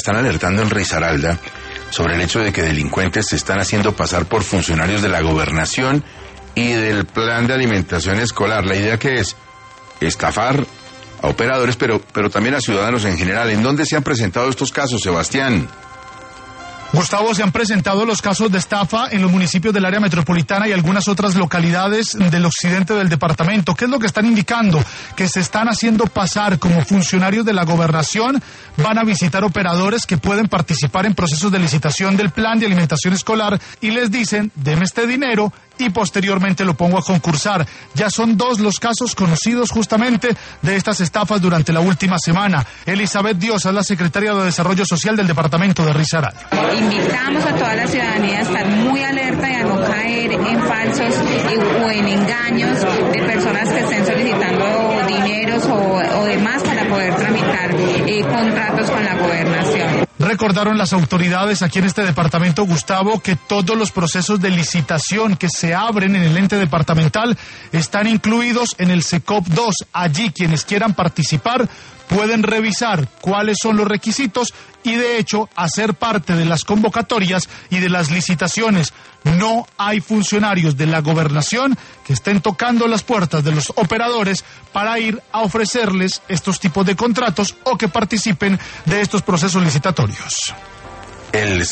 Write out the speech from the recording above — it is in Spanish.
están alertando en Risaralda sobre el hecho de que delincuentes se están haciendo pasar por funcionarios de la gobernación y del plan de alimentación escolar. La idea que es estafar a operadores, pero también a ciudadanos en general. ¿En dónde se han presentado estos casos, Sebastián? Gustavo, se han presentado los casos de estafa en los municipios del área metropolitana y algunas otras localidades del occidente del departamento. ¿Qué es lo que están indicando? Que se están haciendo pasar como funcionarios de la gobernación, van a visitar operadores que pueden participar en procesos de licitación del plan de alimentación escolar y les dicen, deme este dinero y posteriormente lo pongo a concursar. Ya son 2 los casos conocidos justamente de estas estafas durante la última semana. Elizabeth Diosa es la secretaria de Desarrollo Social del departamento de Risaralda. Invitamos a toda la ciudadanía a estar muy alerta y a no caer en falsos o en engaños de personas que estén solicitando dineros o demás para poder tramitar contratos con la gobernación. Recordaron las autoridades aquí en este departamento, Gustavo, que todos los procesos de licitación que se abren en el ente departamental están incluidos en el SECOP 2. Allí quienes quieran participar pueden revisar cuáles son los requisitos y de hecho hacer parte de las convocatorias y de las licitaciones. No hay funcionarios de la gobernación que estén tocando las puertas de los operadores para ir a ofrecerles estos tipos de contratos o que participen de estos procesos licitatorios.